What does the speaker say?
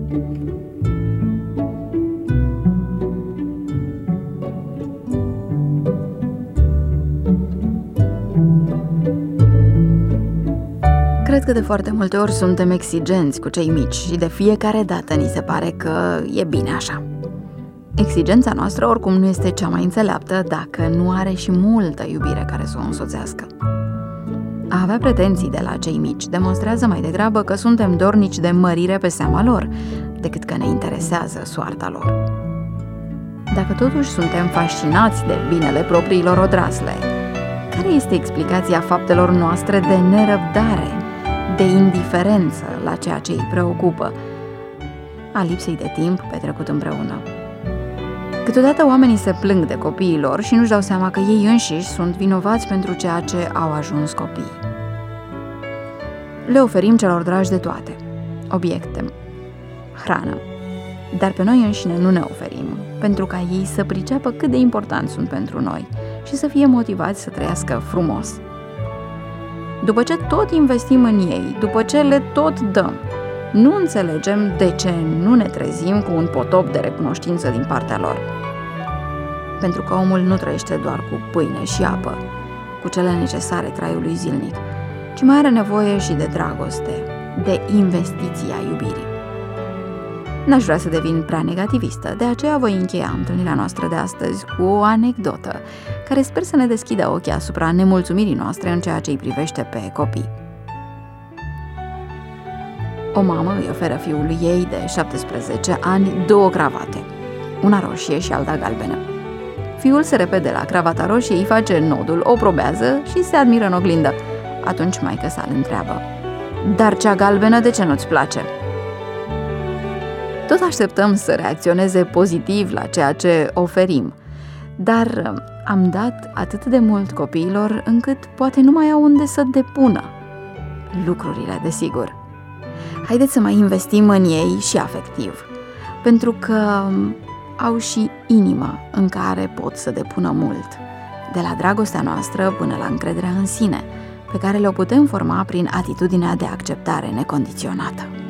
Cred că de foarte multe ori suntem exigenți cu cei mici și de fiecare dată ni se pare că e bine așa. Exigența noastră oricum nu este cea mai înțeleaptă dacă nu are și multă iubire care să o însoțească. A avea pretenții de la cei mici demonstrează mai degrabă că suntem dornici de mărire pe seama lor, decât că ne interesează soarta lor. Dacă totuși suntem fascinați de binele propriilor odrasle, care este explicația faptelor noastre de nerăbdare, de indiferență la ceea ce îi preocupă, a lipsei de timp petrecut împreună? Câteodată oamenii se plâng de copiii lor și nu-și dau seama că ei înșiși sunt vinovați pentru ceea ce au ajuns copiii. Le oferim celor dragi de toate: obiecte, hrană, dar pe noi înșine nu ne oferim, pentru ca ei să priceapă cât de importanți sunt pentru noi și să fie motivați să trăiască frumos. După ce tot investim în ei, după ce le tot dăm, nu înțelegem de ce nu ne trezim cu un potop de recunoștință din partea lor. Pentru că omul nu trăiește doar cu pâine și apă, cu cele necesare traiului zilnic, ci mai are nevoie și de dragoste, de investiția iubirii. N-aș vrea să devin prea negativistă, de aceea voi încheia întâlnirea noastră de astăzi cu o anecdotă care sper să ne deschidă ochii asupra nemulțumirii noastre în ceea ce îi privește pe copii. O mamă îi oferă fiului ei de 17 ani 2 cravate, una roșie și alta galbenă. Fiul se repede la cravata roșie, îi face nodul, o probează și se admiră în oglindă. Atunci maică-sa îl întreabă: dar cea galbenă de ce nu-ți place? Tot așteptăm să reacționeze pozitiv la ceea ce oferim, dar am dat atât de mult copiilor încât poate nu mai au unde să depună lucrurile, desigur. Haideți să mai investim în ei și afectiv, pentru că au și inimă în care pot să depună mult, de la dragostea noastră până la încrederea în sine, pe care le-o putem forma prin atitudinea de acceptare necondiționată.